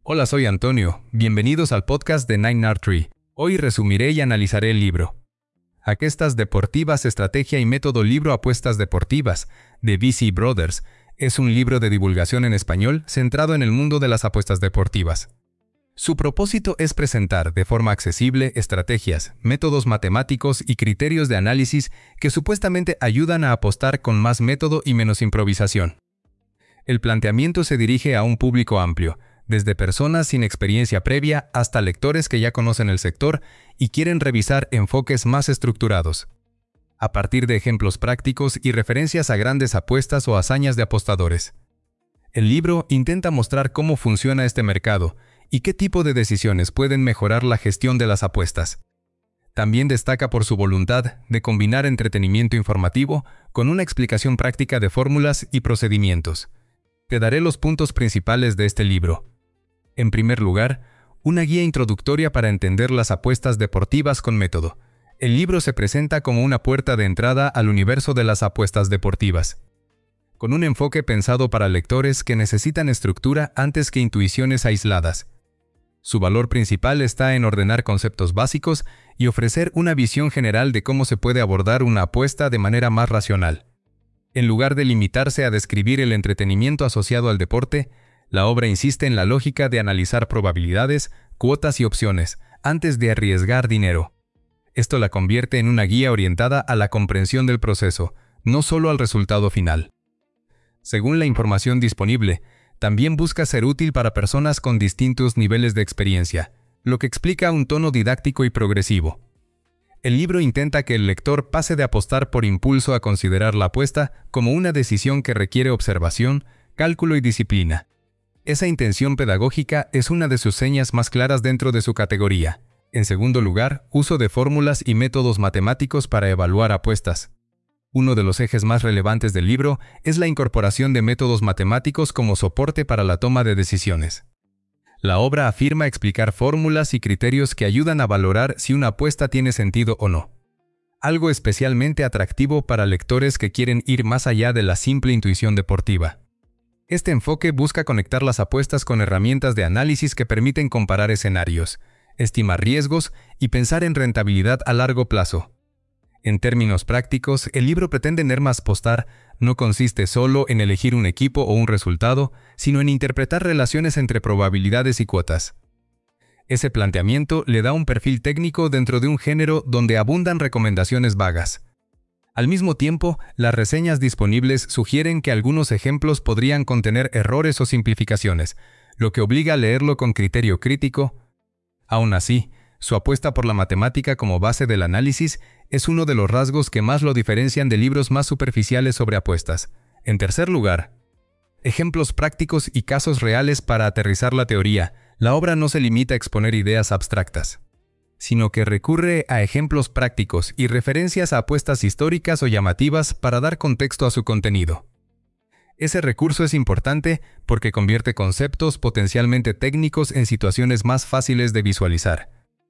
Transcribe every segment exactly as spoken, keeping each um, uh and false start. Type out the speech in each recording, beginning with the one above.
Hola, soy Antonio. Bienvenidos al podcast de Nine Art Tree. Hoy resumiré y analizaré el libro Apuestas Deportivas, Estrategia y Método. Libro Apuestas Deportivas, de V C Brothers. Es un libro de divulgación en español centrado en el mundo de las apuestas deportivas. Su propósito es presentar de forma accesible estrategias, métodos matemáticos y criterios de análisis que supuestamente ayudan a apostar con más método y menos improvisación. El planteamiento se dirige a un público amplio, desde personas sin experiencia previa hasta lectores que ya conocen el sector y quieren revisar enfoques más estructurados. A partir de ejemplos prácticos y referencias a grandes apuestas o hazañas de apostadores. El libro intenta mostrar cómo funciona este mercado y qué tipo de decisiones pueden mejorar la gestión de las apuestas. También destaca por su voluntad de combinar entretenimiento informativo con una explicación práctica de fórmulas y procedimientos. Te daré los puntos principales de este libro. En primer lugar, una guía introductoria para entender las apuestas deportivas con método. El libro se presenta como una puerta de entrada al universo de las apuestas deportivas, con un enfoque pensado para lectores que necesitan estructura antes que intuiciones aisladas. Su valor principal está en ordenar conceptos básicos y ofrecer una visión general de cómo se puede abordar una apuesta de manera más racional. En lugar de limitarse a describir el entretenimiento asociado al deporte, la obra insiste en la lógica de analizar probabilidades, cuotas y opciones, antes de arriesgar dinero. Esto la convierte en una guía orientada a la comprensión del proceso, no solo al resultado final. Según la información disponible, también busca ser útil para personas con distintos niveles de experiencia, lo que explica un tono didáctico y progresivo. El libro intenta que el lector pase de apostar por impulso a considerar la apuesta como una decisión que requiere observación, cálculo y disciplina. Esa intención pedagógica es una de sus señas más claras dentro de su categoría. En segundo lugar, uso de fórmulas y métodos matemáticos para evaluar apuestas. Uno de los ejes más relevantes del libro es la incorporación de métodos matemáticos como soporte para la toma de decisiones. La obra afirma explicar fórmulas y criterios que ayudan a valorar si una apuesta tiene sentido o no. Algo especialmente atractivo para lectores que quieren ir más allá de la simple intuición deportiva. Este enfoque busca conectar las apuestas con herramientas de análisis que permiten comparar escenarios, estimar riesgos y pensar en rentabilidad a largo plazo. En términos prácticos, el libro pretende tener más apostar no consiste solo en elegir un equipo o un resultado, sino en interpretar relaciones entre probabilidades y cuotas. Ese planteamiento le da un perfil técnico dentro de un género donde abundan recomendaciones vagas. Al mismo tiempo, las reseñas disponibles sugieren que algunos ejemplos podrían contener errores o simplificaciones, lo que obliga a leerlo con criterio crítico. Aún así, su apuesta por la matemática como base del análisis es uno de los rasgos que más lo diferencian de libros más superficiales sobre apuestas. En tercer lugar, ejemplos prácticos y casos reales para aterrizar la teoría. La obra no se limita a exponer ideas abstractas, sino que recurre a ejemplos prácticos y referencias a apuestas históricas o llamativas para dar contexto a su contenido. Ese recurso es importante porque convierte conceptos potencialmente técnicos en situaciones más fáciles de visualizar.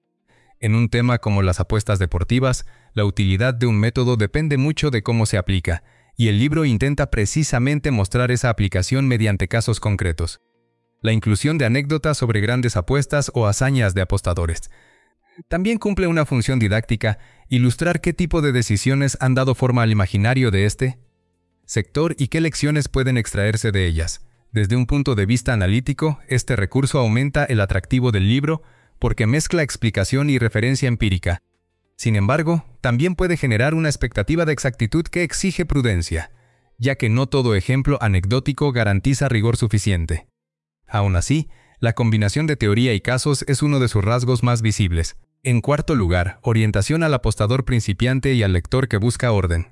En un tema como las apuestas deportivas, la utilidad de un método depende mucho de cómo se aplica, y el libro intenta precisamente mostrar esa aplicación mediante casos concretos. La inclusión de anécdotas sobre grandes apuestas o hazañas de apostadores también cumple una función didáctica, ilustrar qué tipo de decisiones han dado forma al imaginario de este sector y qué lecciones pueden extraerse de ellas. Desde un punto de vista analítico, este recurso aumenta el atractivo del libro porque mezcla explicación y referencia empírica. Sin embargo, también puede generar una expectativa de exactitud que exige prudencia, ya que no todo ejemplo anecdótico garantiza rigor suficiente. Aún así, la combinación de teoría y casos es uno de sus rasgos más visibles. En cuarto lugar, orientación al apostador principiante y al lector que busca orden.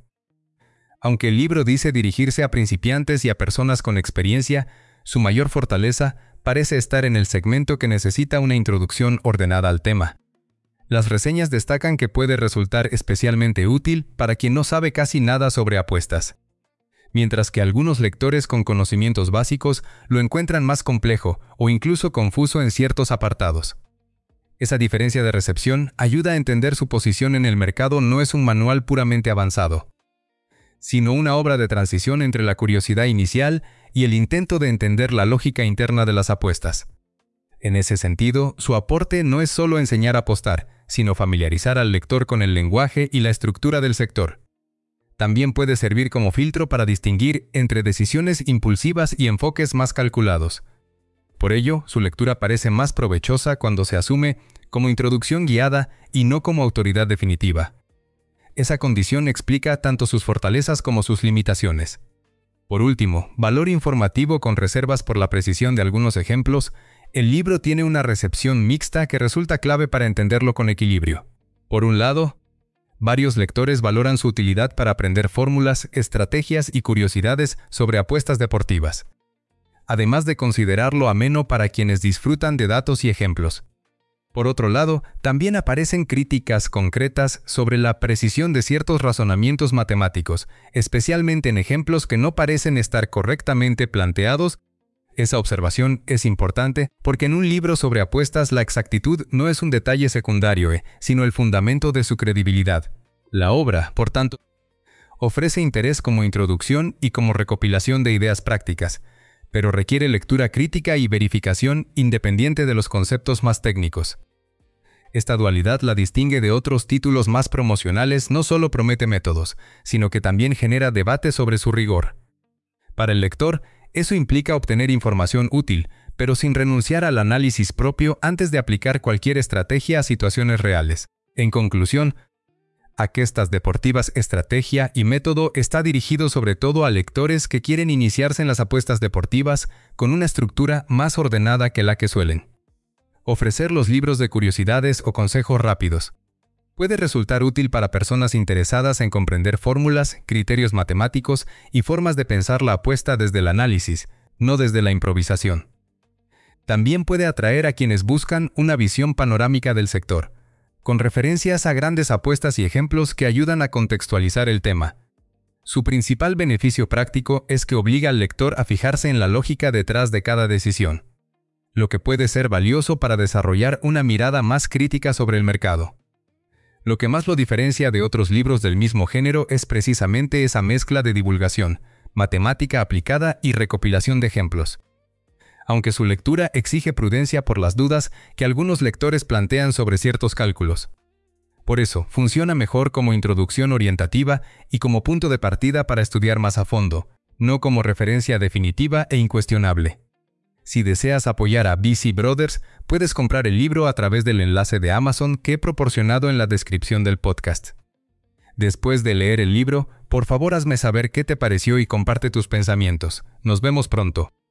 Aunque el libro dice dirigirse a principiantes y a personas con experiencia, su mayor fortaleza parece estar en el segmento que necesita una introducción ordenada al tema. Las reseñas destacan que puede resultar especialmente útil para quien no sabe casi nada sobre apuestas, mientras que algunos lectores con conocimientos básicos lo encuentran más complejo o incluso confuso en ciertos apartados. Esa diferencia de recepción ayuda a entender su posición en el mercado. No es un manual puramente avanzado, sino una obra de transición entre la curiosidad inicial y el intento de entender la lógica interna de las apuestas. En ese sentido, su aporte no es solo enseñar a apostar, sino familiarizar al lector con el lenguaje y la estructura del sector. También puede servir como filtro para distinguir entre decisiones impulsivas y enfoques más calculados. Por ello, su lectura parece más provechosa cuando se asume como introducción guiada y no como autoridad definitiva. Esa condición explica tanto sus fortalezas como sus limitaciones. Por último, valor informativo con reservas por la precisión de algunos ejemplos. El libro tiene una recepción mixta que resulta clave para entenderlo con equilibrio. Por un lado, varios lectores valoran su utilidad para aprender fórmulas, estrategias y curiosidades sobre apuestas deportivas, además de considerarlo ameno para quienes disfrutan de datos y ejemplos. Por otro lado, también aparecen críticas concretas sobre la precisión de ciertos razonamientos matemáticos, especialmente en ejemplos que no parecen estar correctamente planteados. Esa observación es importante porque en un libro sobre apuestas la exactitud no es un detalle secundario, eh, sino el fundamento de su credibilidad. La obra, por tanto, ofrece interés como introducción y como recopilación de ideas prácticas, pero requiere lectura crítica y verificación independiente de los conceptos más técnicos. Esta dualidad la distingue de otros títulos más promocionales. No solo promete métodos, sino que también genera debate sobre su rigor. Para el lector, eso implica obtener información útil, pero sin renunciar al análisis propio antes de aplicar cualquier estrategia a situaciones reales. En conclusión, Aquestas deportivas, estrategia y método está dirigido sobre todo a lectores que quieren iniciarse en las apuestas deportivas con una estructura más ordenada que la que suelen ofrecer los libros de curiosidades o consejos rápidos. Puede resultar útil para personas interesadas en comprender fórmulas, criterios matemáticos y formas de pensar la apuesta desde el análisis, no desde la improvisación. También puede atraer a quienes buscan una visión panorámica del sector, con referencias a grandes apuestas y ejemplos que ayudan a contextualizar el tema. Su principal beneficio práctico es que obliga al lector a fijarse en la lógica detrás de cada decisión, lo que puede ser valioso para desarrollar una mirada más crítica sobre el mercado. Lo que más lo diferencia de otros libros del mismo género es precisamente esa mezcla de divulgación, matemática aplicada y recopilación de ejemplos. Aunque su lectura exige prudencia por las dudas que algunos lectores plantean sobre ciertos cálculos. Por eso, funciona mejor como introducción orientativa y como punto de partida para estudiar más a fondo, no como referencia definitiva e incuestionable. Si deseas apoyar a V C Brothers, puedes comprar el libro a través del enlace de Amazon que he proporcionado en la descripción del podcast. Después de leer el libro, por favor hazme saber qué te pareció y comparte tus pensamientos. Nos vemos pronto.